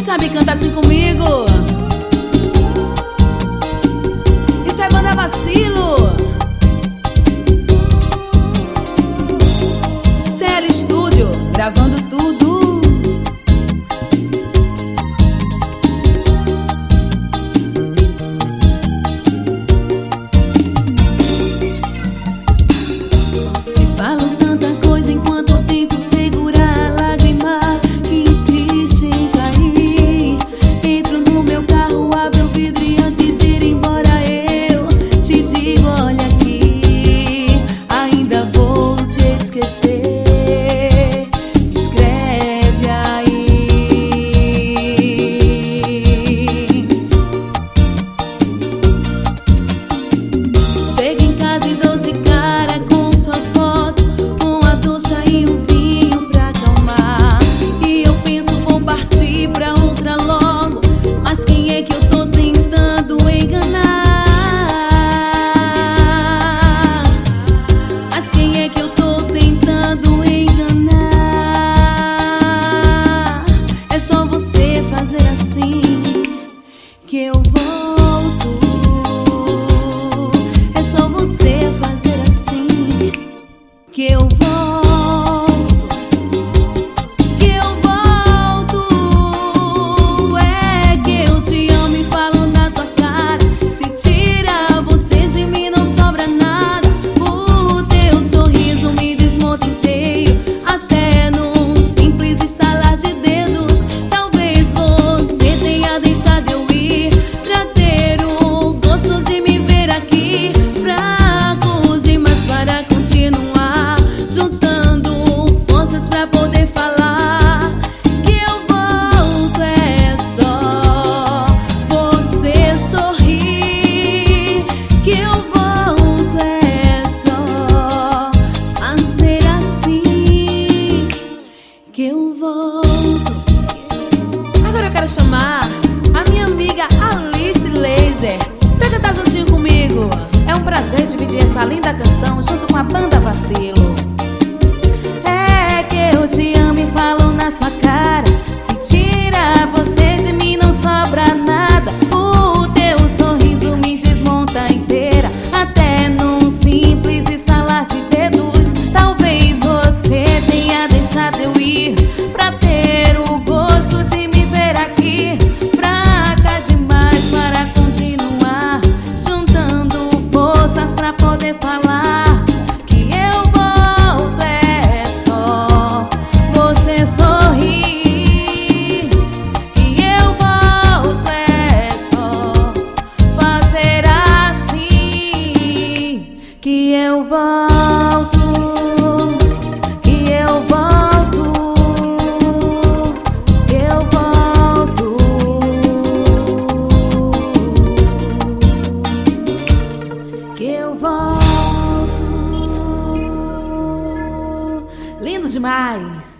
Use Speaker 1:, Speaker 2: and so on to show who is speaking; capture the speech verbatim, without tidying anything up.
Speaker 1: sabe cantar assim comigo? Isso é banda Vacilo. C L Studio, gravando tudo. Te falo tanta coisa enquanto eu tento segurar a lágrima que insiste em cair. Entro no meu carro, abro o vidro e antes de ir embora eu te digo: olha aqui, ainda vou te esquecer. Escreve aí. Chego em casa e dou de cara com sua foto, uma ducha e um vinho pra acalmar. E eu penso, vou partir pra outra logo, mas quem é que eu tô tentando enganar? Mas quem é que eu tô tentando enganar? É só você fazer assim que eu volto. É só você fazer assim que eu volto. Que eu volto. É que eu te amo e falo na tua cara. Se tira você de mim não sobra nada. O teu sorriso me desmonta inteiro, até num simples estalar de dedos. Talvez você tenha deixado eu ir pra ter o gosto de me ver aqui. Fraco demais para continuar, juntando forças pra poder falar. Que eu volto é só você sorrir. Que eu volto é só fazer assim que eu volto. Agora eu quero chamar a minha amiga Alice Laser pra cantar juntinho comigo. É um prazer dividir essa linda canção junto com a banda Vacilo. É que eu te amo e falo na sua cara. Se tira você de mim não sobra nada. O teu sorriso me desmonta inteira, até num simples estalar de dedos. Talvez você tenha deixado eu ir pra ter o gosto de me ver aqui. Fraca demais para continuar, juntando forças pra poder falar. Que eu volto é só você sorrir. Que eu volto é só fazer assim. Que eu volto. Que eu volto. Eu volto. Que eu volto. Lindo demais.